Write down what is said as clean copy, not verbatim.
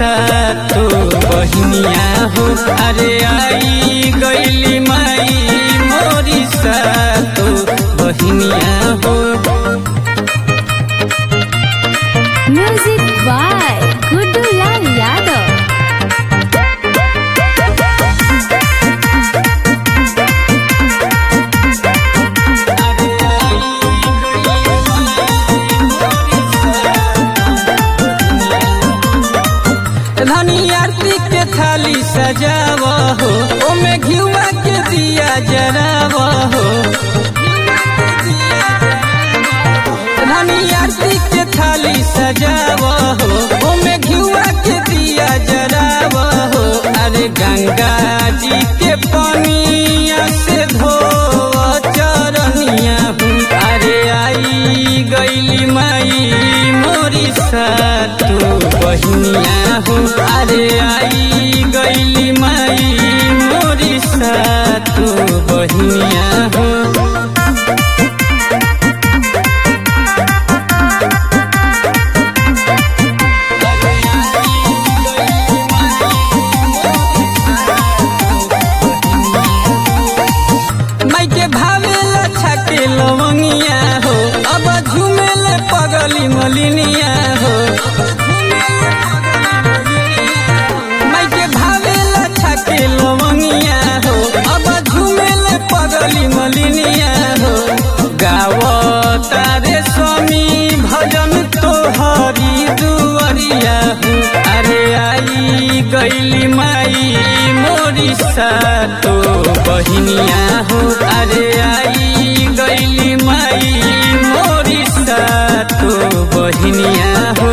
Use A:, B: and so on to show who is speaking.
A: सातो बहिनिया हो। अरे आई गईली माई मोरी सातो बहिनिया हो।
B: Music by Guddu Lal Yadav.
A: धनी आरती के थाली सजाव हो, ओमे घिउआ के दिया जराव हो। धनी आरती के थाली सजाव हो, ओमे घिउआ के दिया जराव हो। अरे गंगा जी के पानिया से धोव चरनिया हो। अरे आई गईली माई मोरी सातो बहिनिया हो। अरे आई गईली माई मोरी सातो बहिनिया हो। माई के भावेला छके लवंगिया हो, अब झूमेले पगली मलिनिया हो। माई के भावेला छके लवंगिया हो, अब झूमेले पगली मलिनिया हो। गावता रे स्वामी भजन तोहरी दुआरिया हो। अरे आई गईली माई मोरी सातो बहिनिया हो। अरे आई गईली माई मोरी सातो बहिनिया हो।